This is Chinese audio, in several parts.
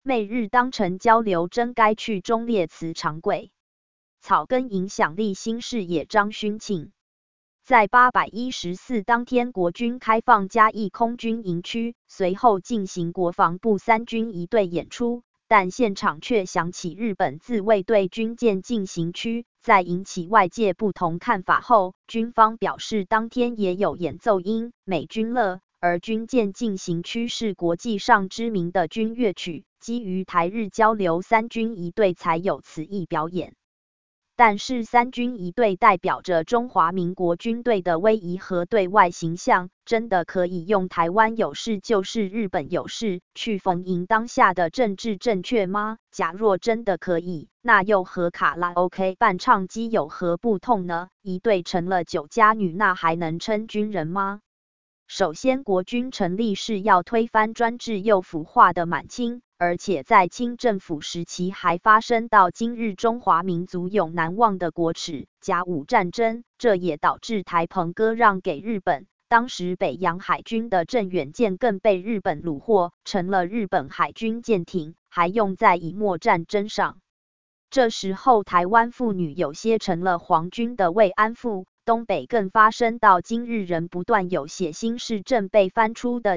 媚日当成交流，真该去忠烈祠长跪。草根影响力新视野张勋庆。在814当天，国军开放嘉义空军营区，随后进行国防部3军一队演出，但现场却响起日本自卫队军舰进行曲，在引起外界不同看法后，军方表示当天也有演奏英美军乐，而军舰进行曲是国际上知名的军乐曲，基于台日交流3军一队才有此一表演。但是3军一队代表着中华民国军队的威仪和对外形象，真的可以用台湾有事就是日本有事去逢迎当下的政治正确吗？假若真的可以，那又和卡拉 OK 伴唱机有何不同呢？一队成了酒家女，那还能称军人吗？首先，国军成立是要推翻专制又腐化的满清，而且在清政府时期还发生到今日中华民族永难忘的国耻甲午战争，这也导致台澎割让给日本。当时北洋海军的镇远舰更被日本虏获，成了日本海军舰艇，还用在乙墨战争上。这时候台湾妇女有些成了皇军的慰安妇。东北更发生到今日仍不断有血腥事正被翻出的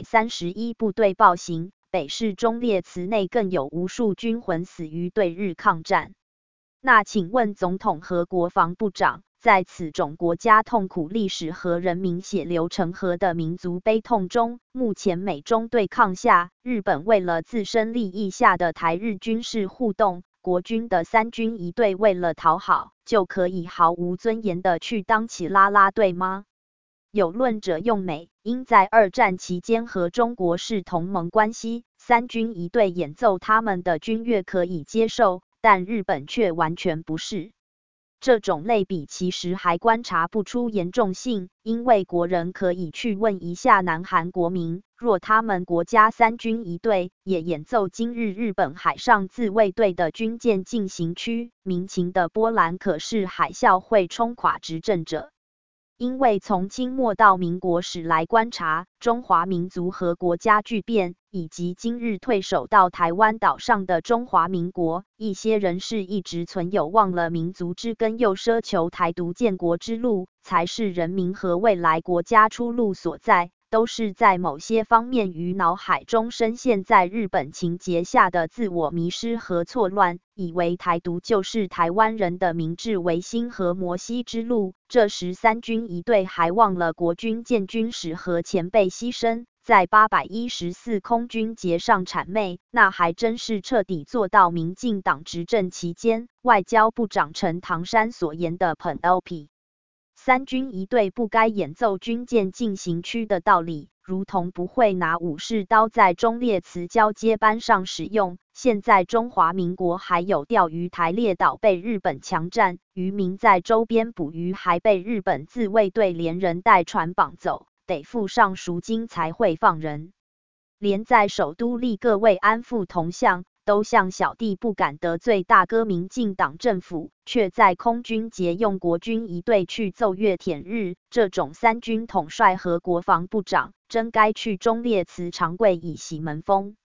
731部队暴行，北市忠烈祠内更有无数军魂死于对日抗战。那请问总统和国防部长，在此种国家痛苦历史和人民血流成河的民族悲痛中，目前美中对抗下，日本为了自身利益下的台日军事互动，国军的3军一队为了讨好，就可以毫无尊严的去当起啦啦队吗？有论者用美、英在2战期间和中国是同盟关系，3军一队演奏他们的军乐可以接受，但日本却完全不是。这种类比其实还观察不出严重性，因为国人可以去问一下南韩国民，若他们国家3军一队也演奏今日日本海上自卫队的军舰进行曲，民情的波澜可是海啸会冲垮执政者。因为从清末到民国史来观察，中华民族和国家巨变，以及今日退守到台湾岛上的中华民国，一些人士一直存有忘了民族之根又奢求台独建国之路，才是人民和未来国家出路所在，都是在某些方面于脑海中深陷在日本情结下的自我迷失和错乱，以为台独就是台湾人的明治维新和摩西之路。这时3军一队还忘了国军建军史和前辈牺牲，在814空军节上谄媚，那还真是彻底做到民进党执政期间外交部长陈唐山所言的捧 OP。3军一队不该演奏军舰进行曲的道理，如同不会拿武士刀在忠烈祠交接班上使用。现在中华民国还有钓鱼台列岛被日本强占，渔民在周边捕鱼还被日本自卫队连人带船绑走，得付上赎金才会放人。连在首都立各位安富铜像，都像小弟不敢得罪大哥民进党政府，却在空军节用国军一队去奏乐舔日，这种3军统帅和国防部长，真该去忠烈祠长跪以洗门风。